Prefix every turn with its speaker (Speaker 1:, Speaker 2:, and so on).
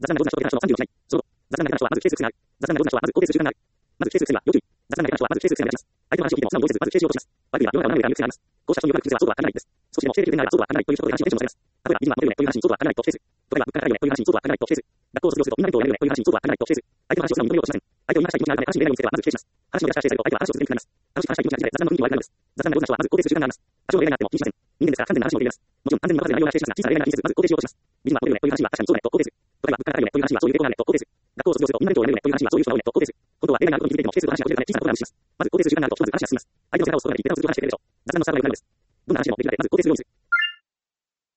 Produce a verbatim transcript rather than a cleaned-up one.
Speaker 1: 雑談内容な人の話のさんじゅうろくない。その雑談内容な人はまず形成するがある。雑談内容な人はまず肯定する習慣がある。まず形成するは要注意。雑談内容な人はまず形成するがあります。相手の話を聞いても素直に応じず、まず形成しようとします。相手には世の中を何を言うかによる癖があります。こうした人による癖はそうとは限らないです。少しでも経済的なそうとは限らないという人と話をテンションされます。例えば、美人はモテるねという話にそうとは限らないと否定する。例えば、物価が高いよねという話にそうとは限らないと否定する。学校を卒業するとみんなにとやれるねという話にそうとは限らないと否定する。相手の話を素直に認めようとしません。相手を言いましたい気持ちがあるため話に入れないようにすればまず否定します。話の出し方を否定されると相手は話を続けにくくなります。楽しく話したい気持ちが出て雑談の雰囲気も悪くなります。雑談の上手な人はまず肯定する習慣があります。多少の例外があっても気にしません。人間ですから完全な話を入れます。もちろん完全に任せる内容は否定しますが、小さな例外なら気にせず、まず肯定しようとします。美人はモテるねという話は確かにそうだねと肯定する。例えば、物価が高いよねという話はそういう傾向があるねと肯定する。学校を卒業するとみんなにとやれるねという話はそういう人が多いねと肯定する。本当は例外があることに気づいていても否定すると話がこじれたね小さなことが無視します。まず肯定する習慣があるとひとまず話が進みます。相手の背中をすっとかけて一旦続く話が出るでしょう。雑談のスタートが良くなります。どんな話でもできるだけまず肯定するようにする。